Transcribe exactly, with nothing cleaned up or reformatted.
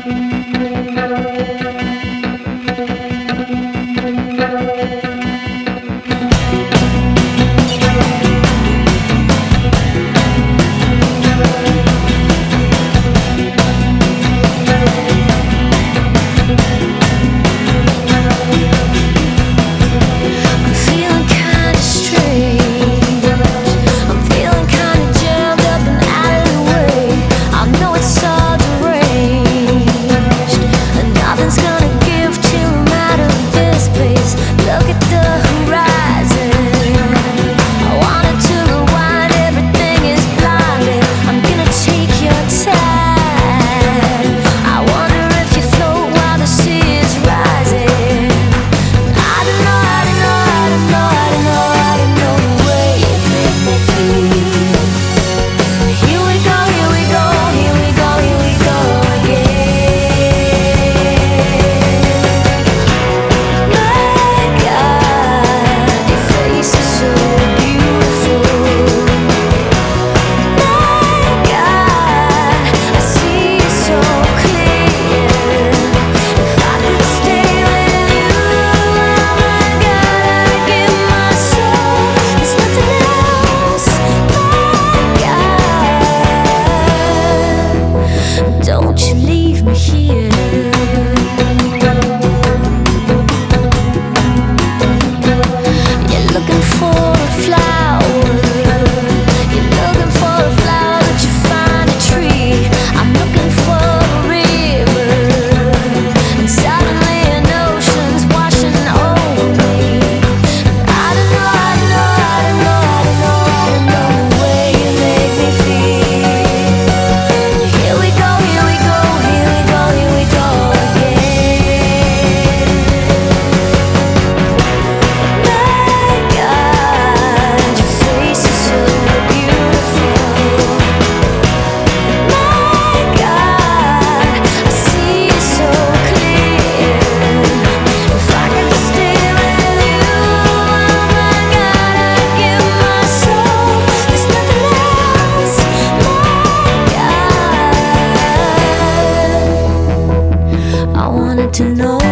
Don't you leave me here. You're looking for a flower. You're looking for a flower, but you find a tree. I'm looking for a river, and suddenly an ocean's washing over me. I don't know, I don't know, I don't know, I don't know, I don't know the way you make me feel. Here we go, here we go, here we go, here we go again. My God, your face is so beautiful. My God, I see it so clear. If I could just stay with you, oh my God, I'd give my soul. There's nothing else. My God, I wanted to know